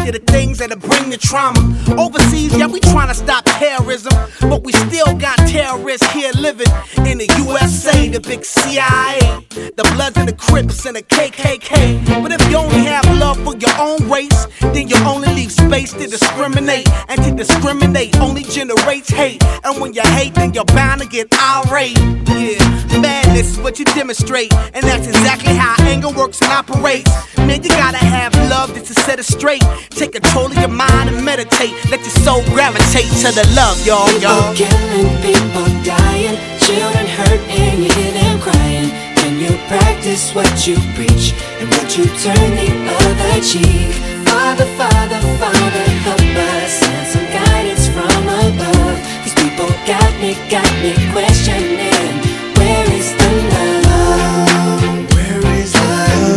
you the things that'll bring the trauma. Overseas, yeah, we tryna stop terrorism, but we still got terrorists here living in the USA, the big CIA, the Bloods and the Crips and the KKK. But if you only have love for your own race, then you only leave space to discriminate. And to discriminate only generates hate. And when you hate, then you're bound to get irate. Yeah, madness is what you demonstrate, and that's exactly how anger works and operates. Man, you gotta have love just to set it straight. Take control of your mind and meditate. Let your soul gravitate to the love, y'all. People killing, people dying, children hurt and you hear them crying. Can you practice what you preach and would you turn the other cheek? Father, Father, Father, help us, send some guidance from above. These people got me questioning, where is the love? Where is the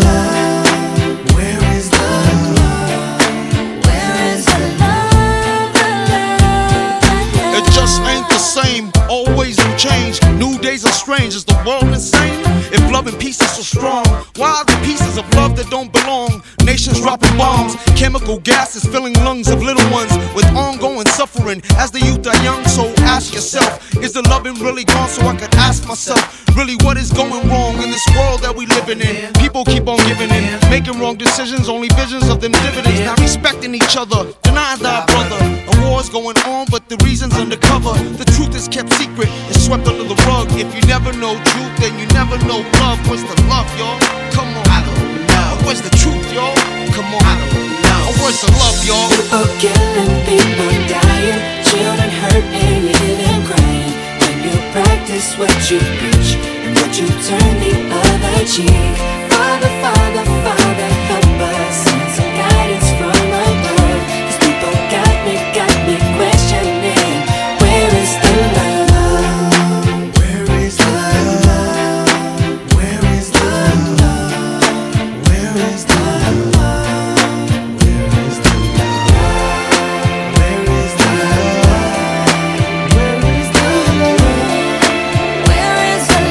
love? Where is the love? Where is the love? It just ain't the same, always new change. New days are strange, is the world insane? If love and peace is so strong, why are the pieces of love that don't belong? Nations dropping bombs, chemical gases filling lungs of little ones with ongoing suffering as the youth are young. So ask yourself, is the loving really gone? So I could ask myself, really what is going wrong in this world that we living in? People keep on giving in, making wrong decisions, only visions of them dividends. Not respecting each other, denying thy brother. A war's going on, but the reason's undercover. The truth is kept secret, it's swept under the rug. If you never know truth, then you never know love. Where's the love, y'all? Come on. I don't know. Where's the truth, y'all? Come on. I don't know. Where's the love, y'all? People killing, people dying, children hurt and you hear them crying. When you practice what you preach and would you turn the other cheek? Father, Father, Father, help us, send some guidance from above. These people got me questioning, where is the love? Where is the love? Where is the love? Where is the love? Where is the love? Where is the love? Where is the love? Where is the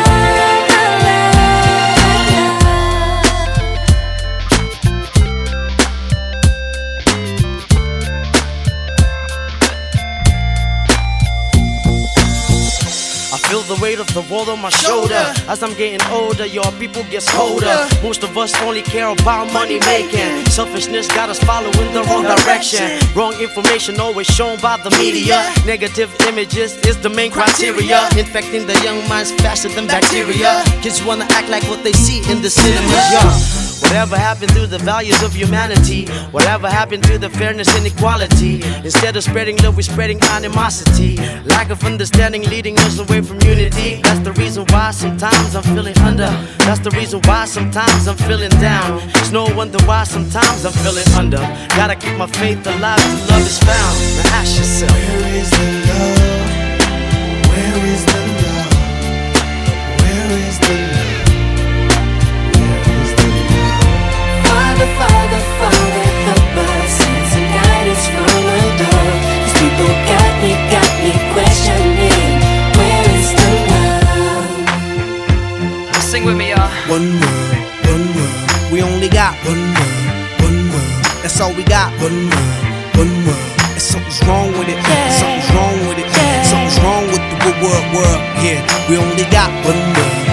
I feel the weight of the world on my shoulder. As I'm getting older, your people get colder. Most of us only care about money making. Selfishness got us following the wrong direction. Wrong information always shown by the media. Negative images is the main criteria, infecting the young minds faster than bacteria. Kids wanna act like what they see in the cinemas, yeah. Whatever happened to the values of humanity? Whatever happened to the fairness and equality? Instead of spreading love, we're spreading animosity. Lack of understanding leading us away from unity. That's the reason why sometimes I'm feeling under. That's the reason why sometimes I'm feeling down. It's no wonder why sometimes I'm feeling under. Gotta keep my faith alive till love is found. Now ask yourself, Where is the love? Where is the love? Where is the love? Father, Father, Father, help us, send some guidance from above. These people got me questioning, where is the love? sing with me, y'all. One world, we only got one world, that's all we got. One world, and something's wrong with it, something's wrong with it, something's wrong with the world, yeah, we only got one world.